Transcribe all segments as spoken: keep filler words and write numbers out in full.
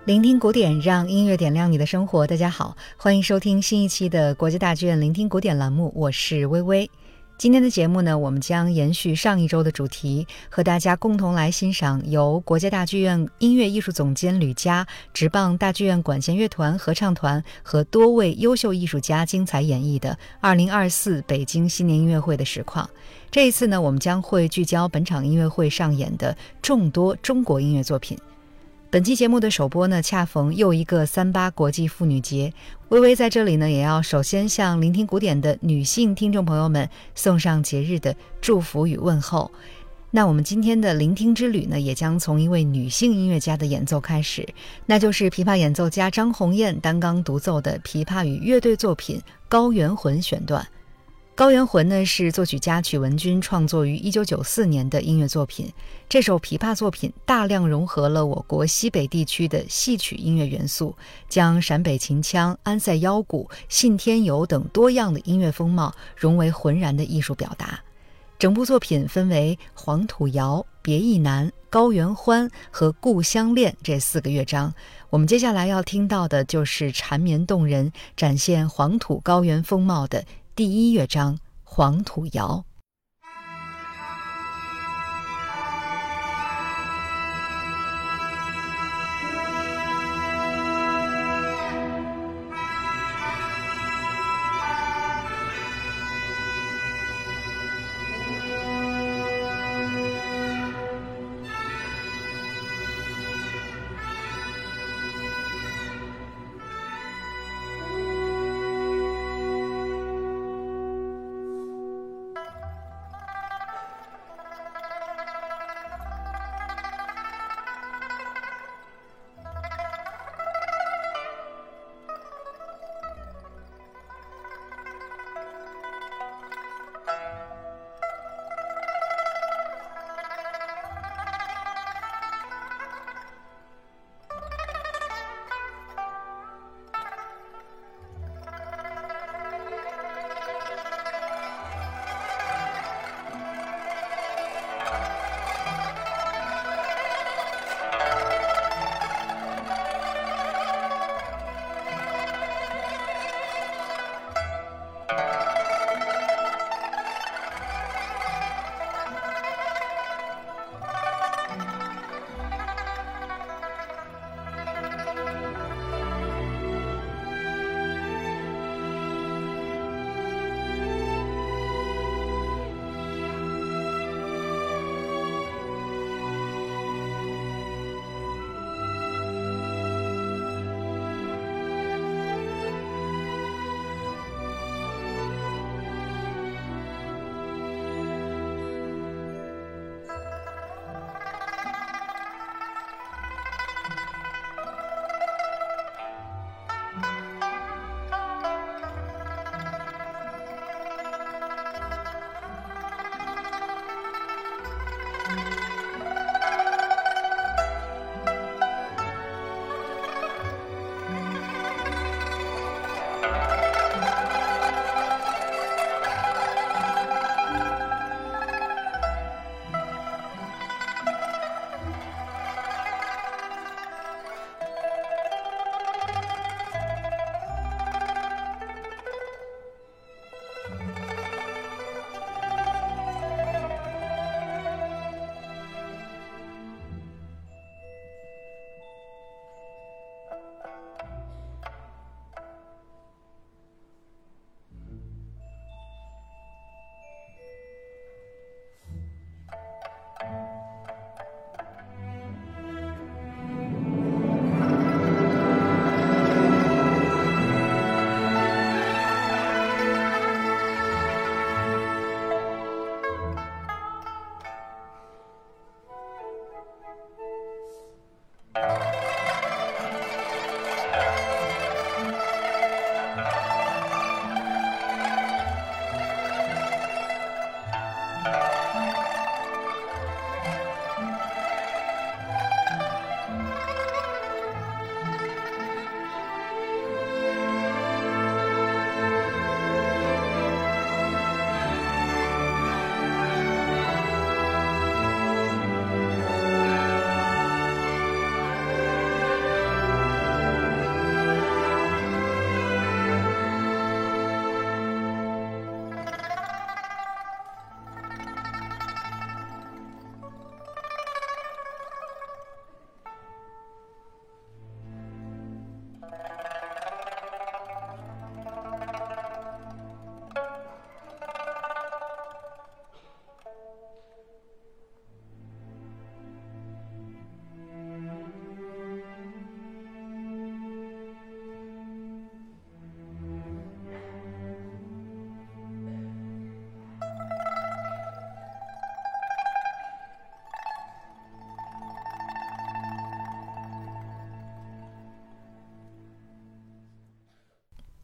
聆听古典，让音乐点亮你的生活。大家好，欢迎收听新一期的国际大剧院聆听古典栏目，我是微微。今天的节目呢，我们将延续上一周的主题，和大家共同来欣赏由国家大剧院音乐艺术总监吕嘉、职棒大剧院管弦乐团、合唱团和多位优秀艺术家精彩演绎的二零二四北京新年音乐会的实况。这一次呢，我们将会聚焦本场音乐会上演的众多中国音乐作品。本期节目的首播呢，恰逢又一个三八国际妇女节，微微在这里呢，也要首先向聆听古典的女性听众朋友们送上节日的祝福与问候。那我们今天的聆听之旅呢，也将从一位女性音乐家的演奏开始，那就是琵琶演奏家张鸿雁担纲独奏的琵琶与乐队作品《高原魂》选段。《高原魂》呢是作曲家曲文君创作于一九九四年的音乐作品。这首琵琶作品大量融合了我国西北地区的戏曲音乐元素，将陕北秦腔、安塞腰鼓、信天游等多样的音乐风貌融为浑然的艺术表达。整部作品分为黄土谣、别意难、高原欢和故乡恋这四个乐章。我们接下来要听到的就是缠绵动人、展现黄土高原风貌的第一乐章黄土谣。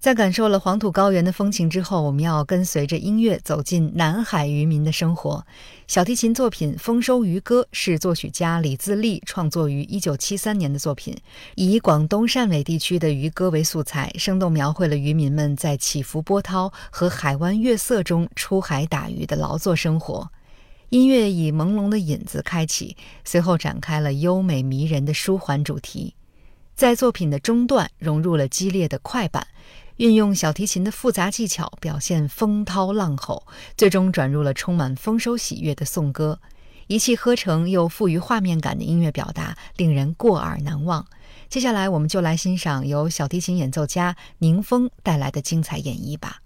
在感受了黄土高原的风情之后，我们要跟随着音乐走进南海渔民的生活。小提琴作品《丰收渔歌》是作曲家李自立创作于一九七三年的作品，以广东汕尾地区的渔歌为素材，生动描绘了渔民们在起伏波涛和海湾月色中出海打鱼的劳作生活。音乐以朦胧的引子开启，随后展开了优美迷人的舒缓主题。在作品的中段融入了激烈的快板，运用小提琴的复杂技巧表现风涛浪吼，最终转入了充满丰收喜悦的颂歌。一气呵成又富于画面感的音乐表达，令人过耳难忘。接下来我们就来欣赏由小提琴演奏家宁峰带来的精彩演绎吧。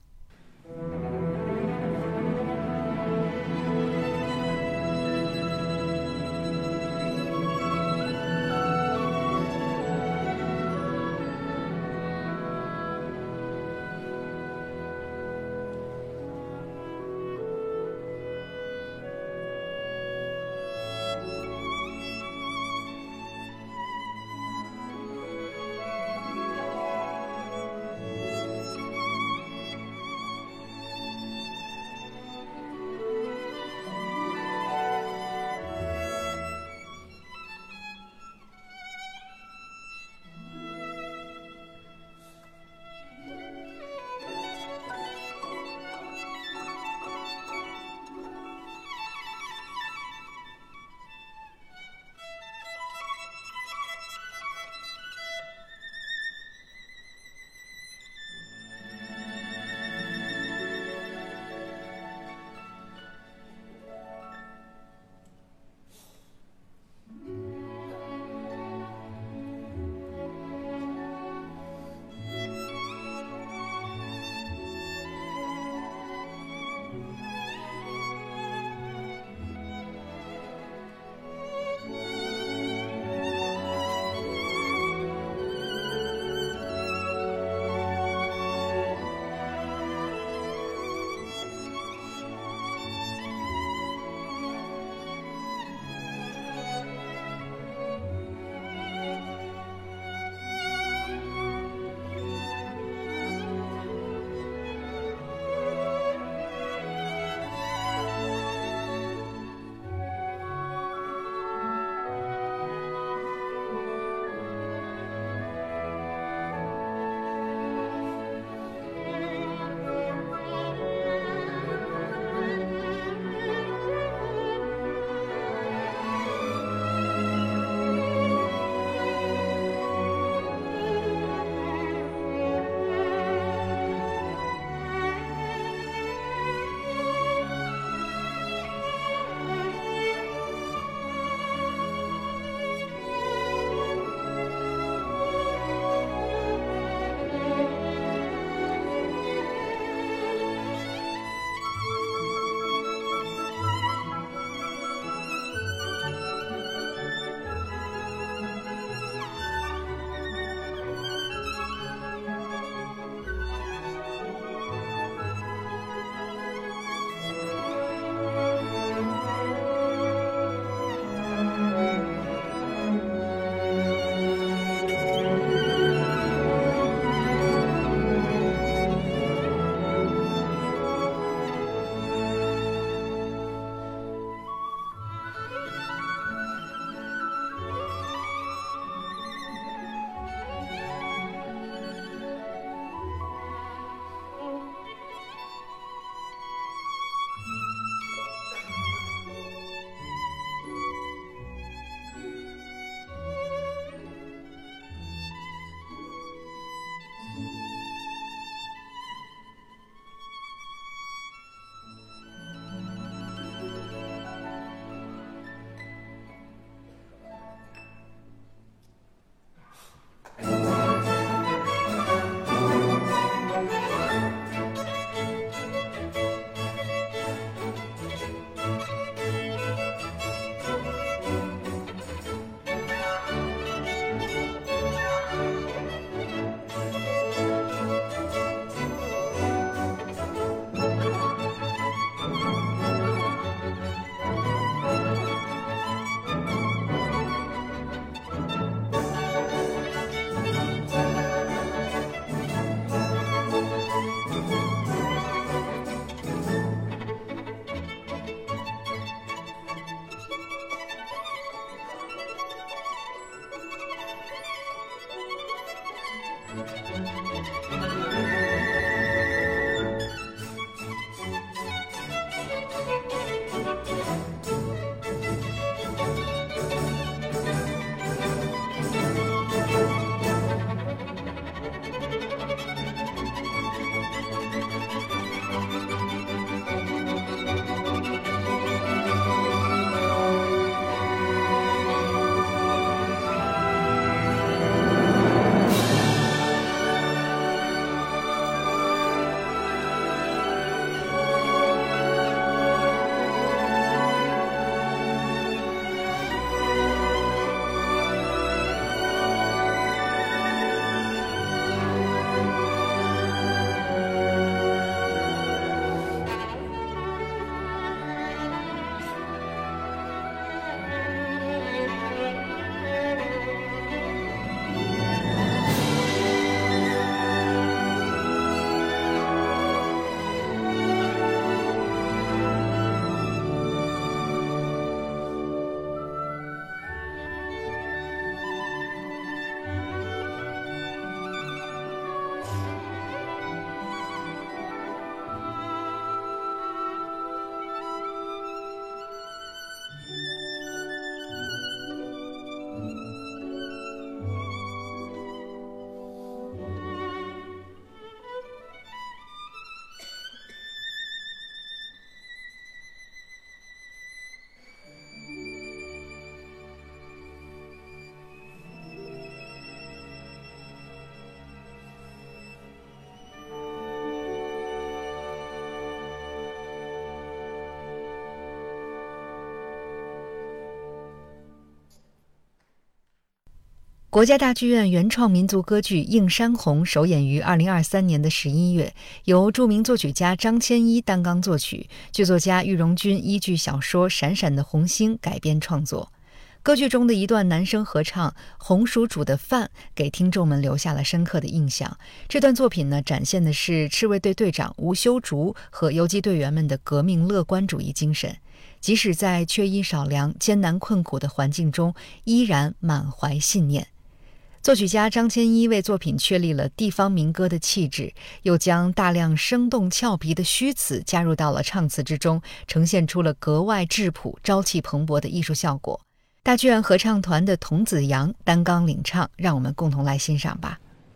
国家大剧院原创民族歌剧《映山红》首演于二零二三年的十一月，由著名作曲家张千一担纲作曲，剧作家郁荣君依据小说《闪闪的红星》改编创作。歌剧中的一段男声合唱《红薯煮的饭》给听众们留下了深刻的印象。这段作品呢，展现的是赤卫队队长吴修竹和游击队员们的革命乐观主义精神，即使在缺衣少粮、艰难困苦的环境中，依然满怀信念。作曲家张千一为作品确立了地方民歌的气质，又将大量生动俏皮的虚词加入到了唱词之中，呈现出了格外质朴、朝气蓬勃的艺术效果。大剧院合唱团的童子阳担纲领唱，让我们共同来欣赏吧。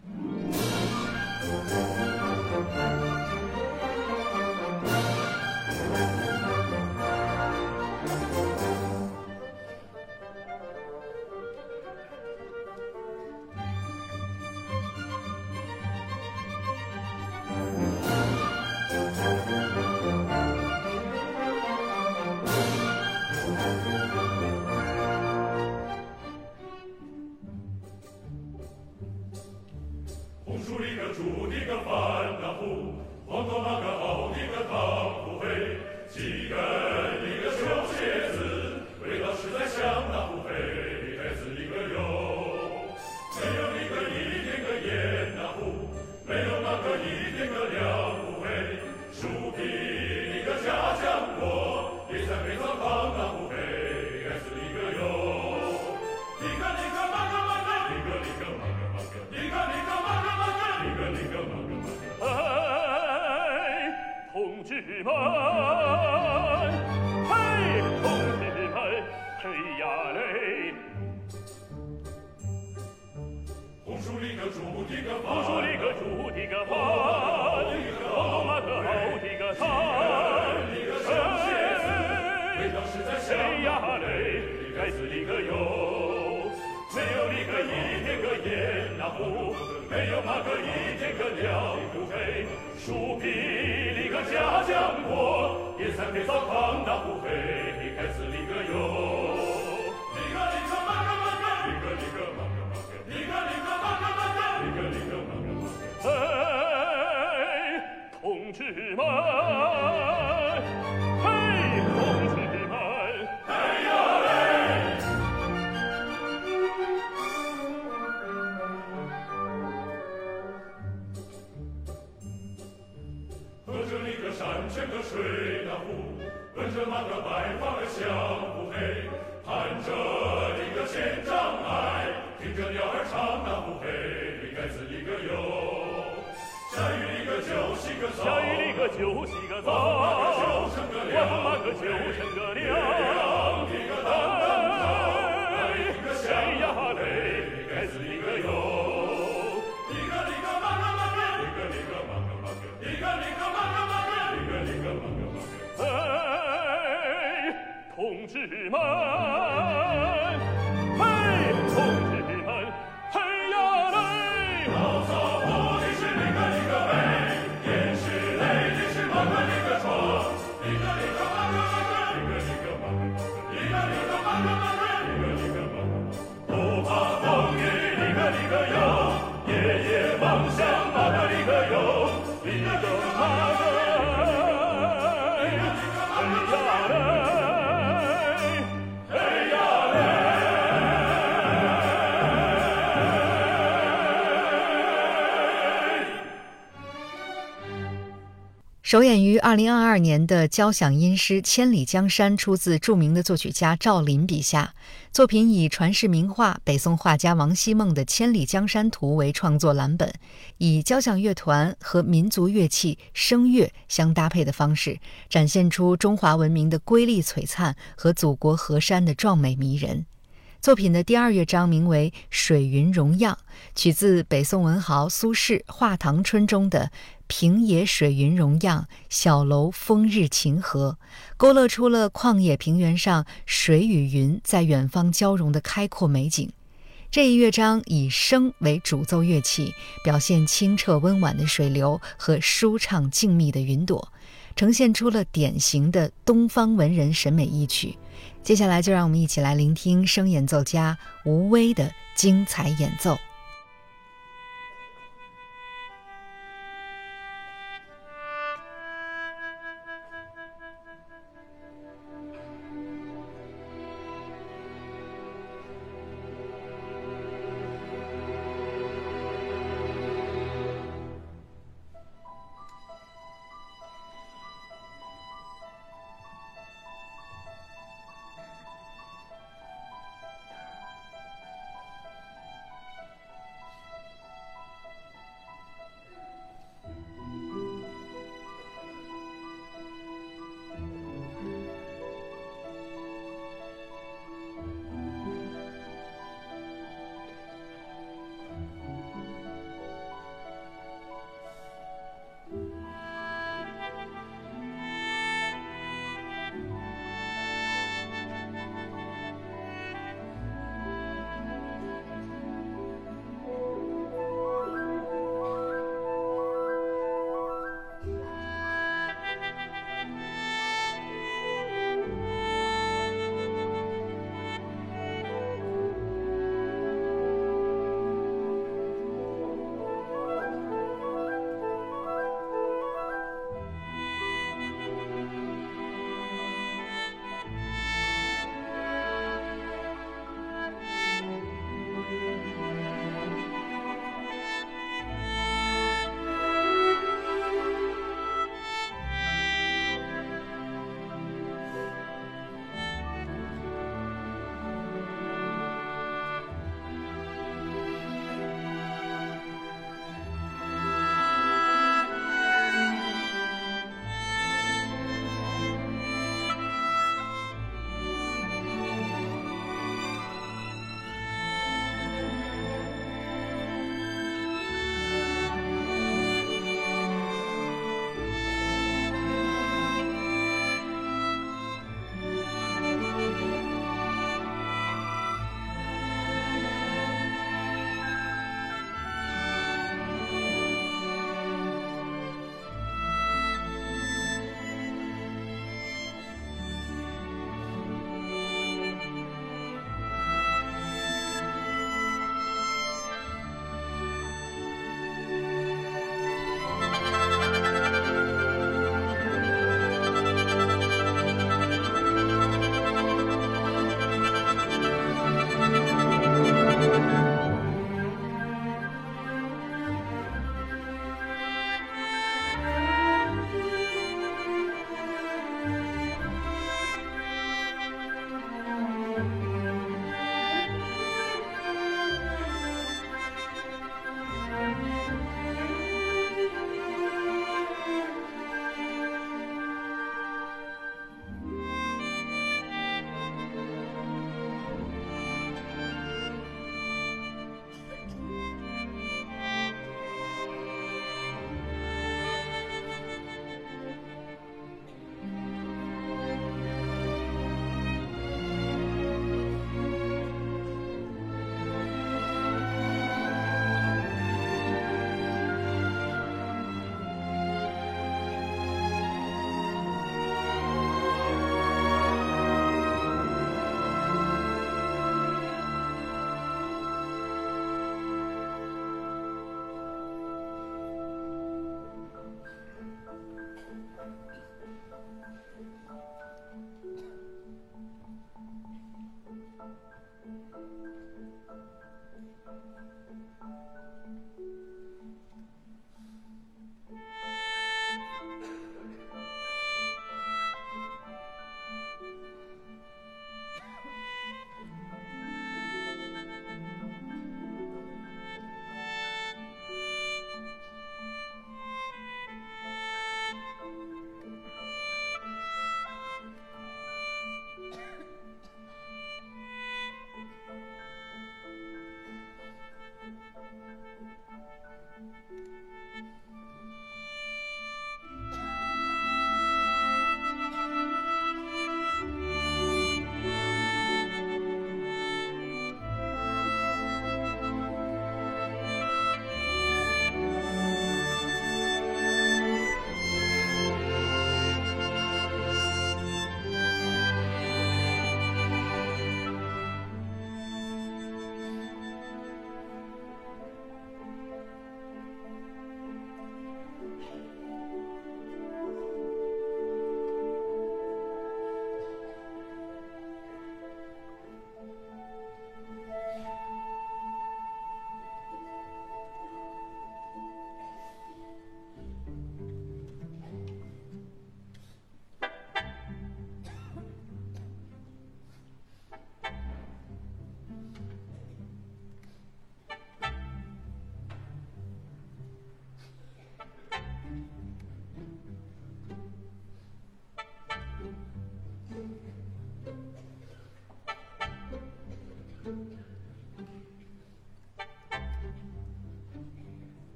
红薯里个煮的个饭呐糊，黄豆那个熬的个汤不黑，几根一个小茄子，味道实在香呐不黑，孩子里个油，没有一个一点个盐呐糊，没有那个一点个料不黑，薯皮里个加酱锅，也在肥皂汤呐不黑，孩子里个油，里个里个嘛个嘛个，里个里个嘛个嘛个，里个里个嘛个。哎，同志们，嘿，同志们，嘿呀嘞！红薯里个煮的个饭，红薯里个煮的个饭，黄豆那个熬的个汤，味道实在香呀嘞！盖子里个油，没有里个一点个盐呐糊。没有那个一点个料不黑，薯皮里个加酱锅，也三肥皂汤那不黑，盖子里个油，里个里个嘛个嘛个，里个里个嘛个嘛个，里个里个嘛个嘛个，里个里个嘛个嘛个。哎，同志们，嘿，同志们，嘿呀嘞！喝着那个山泉的水那壶，闻着那个白发的香不黑，看着一个千障碍，听着鸟儿唱那不黑，盖子里个油，下雨里个就是个澡，下雨里个就是个澡，我风那个就成个凉，一个当当当，一个响呀嘞，盖子里个油，一个里个嘛个嘛个，一个里个嘛个嘛个，一个里个。哎，同志们，嘿，同志们，嘿呀嘞！牢骚不的是里个里个背，也是累的是嘛个里个床，里个里个嘛个嘛个，里个里个嘛个嘛个，里个里个嘛个嘛个，里个里个嘛个嘛个。不怕风雨里个里个有，夜夜梦想嘛个里个有，里个嘛个。 首演于二零二二年的交响音诗《千里江山》出自著名的作曲家赵林笔下，作品以传世名画北宋画家王希孟的《千里江山图》为创作蓝本，以交响乐团和民族乐器声乐相搭配的方式，展现出中华文明的瑰丽璀璨和祖国河山的壮美迷人。作品的第二乐章名为《水云容漾》，取自北宋文豪苏轼《画堂春》中的平野水云容漾，小楼风日晴和，勾勒出了旷野平原上水与云在远方交融的开阔美景。这一乐章以笙为主奏乐器，表现清澈温婉的水流和舒畅静谧的云朵。 呈现出了典型的东方文人审美意趣。接下来就让我们一起来聆听声演奏家吴威的精彩演奏。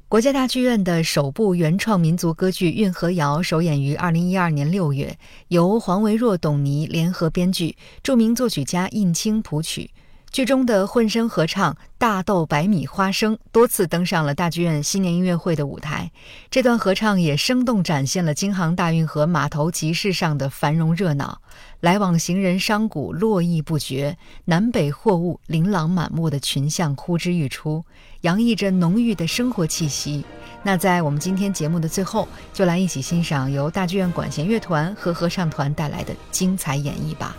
国家大剧院的首部原创民族歌剧《运河谣》首演于二零一二年六月，由黄维若、董妮联合编剧，著名作曲家印青谱曲。剧中的混声合唱《大豆白米花生》多次登上了大剧院新年音乐会的舞台，这段合唱也生动展现了京杭大运河码头集市上的繁荣热闹，来往行人商贾络绎不绝，南北货物琳琅满目的群像呼之欲出，洋溢着浓郁的生活气息。那在我们今天节目的最后，就来一起欣赏由大剧院管弦乐团和合唱团带来的精彩演绎吧。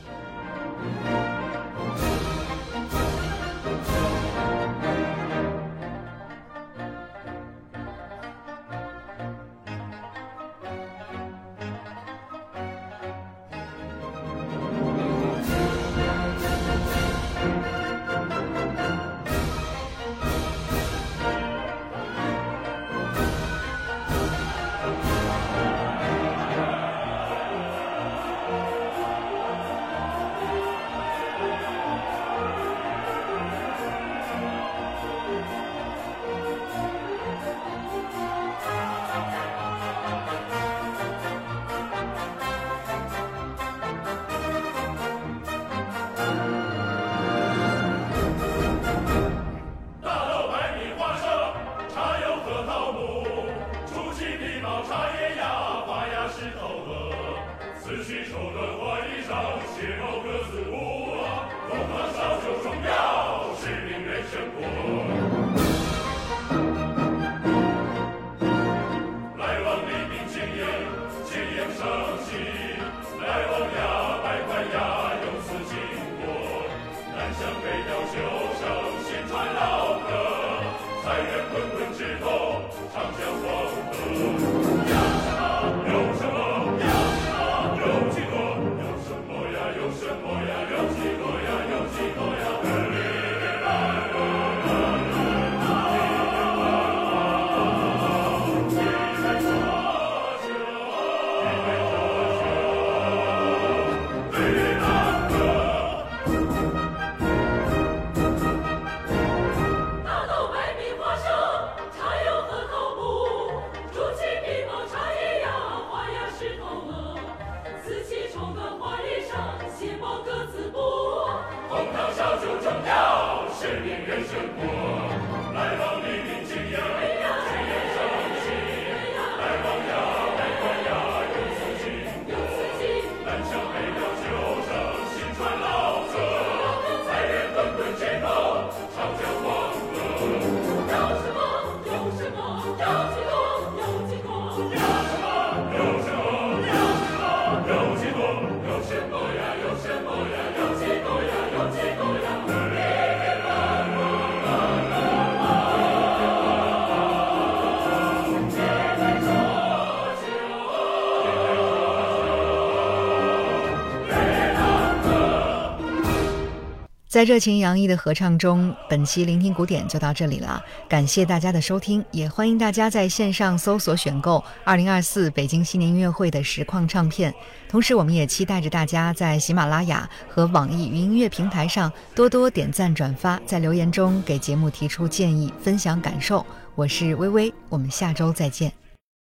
在热情洋溢的合唱中，本期聆听古典就到这里了，感谢大家的收听，也欢迎大家在线上搜索选购二零二四北京新年音乐会的实况唱片。同时我们也期待着大家在喜马拉雅和网易云音乐平台上多多点赞转发，在留言中给节目提出建议，分享感受。我是微微，我们下周再见。